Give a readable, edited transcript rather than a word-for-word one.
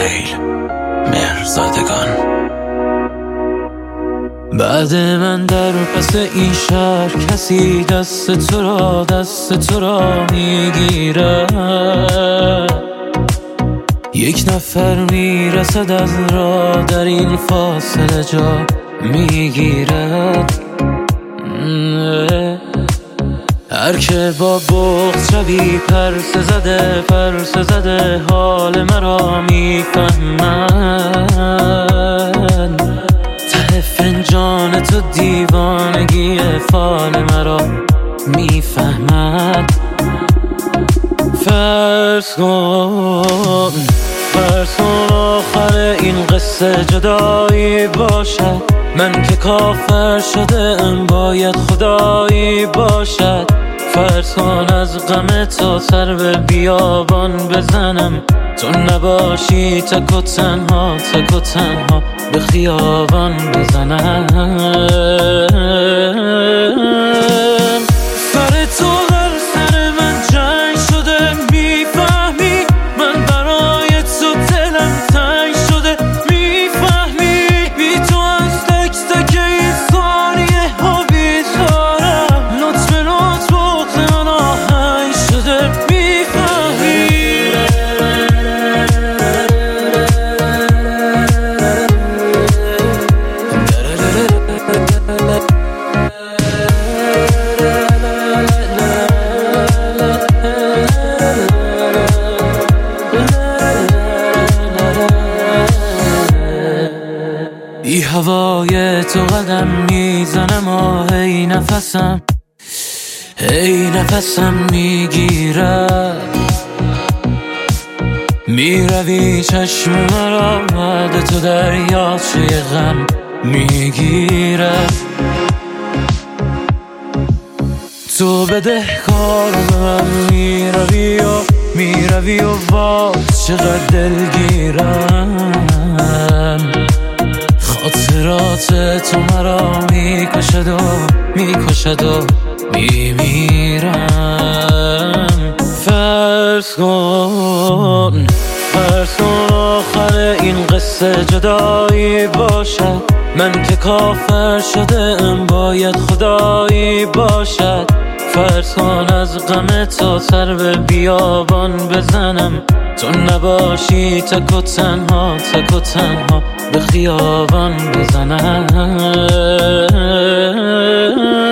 سهیل مهرزادگان. بعد من در پس این شهر کسی دست تو را میگیره، یک نفر میرسد از راه در این فاصله جا میگیره. هر که با بغض شبی پرسه زده حال مرا میفهمن، ته فنجان تو دیوانگی فال مرا میفهمد. فرض کن آخر این قصه جدایی باشد، من که کافر شده ام باید خدایی باشد. فرض کن از غم تو سر به بیابان بزنم، تو نباشی تک و تنها به خیابان بزنم. سر تو در سر من جنگ شده، میفهمی من برای تو دلم تنگ شده، میفهمی بی تو از تک تک این ثانیه ها بیزارم، لطف بغض من آهنگ شده، میفهمی. ای هوای تو قدم میزنم و هی نفسم میگیره، میروی چشم مرا بعد تو دریاچه غم میگیره. تو بدهکار من میروی و باز چقدر دلگیرم، خاطرات تو مرا میکشد و میمیرم. فرض کن آخر این قصه جدایی باشد، من که کافر شده ام باید خدایی باشد. فرض کن از غم تو سر به بیابان بزنم، تو نباشی تک و تنها به خیابان بزنم.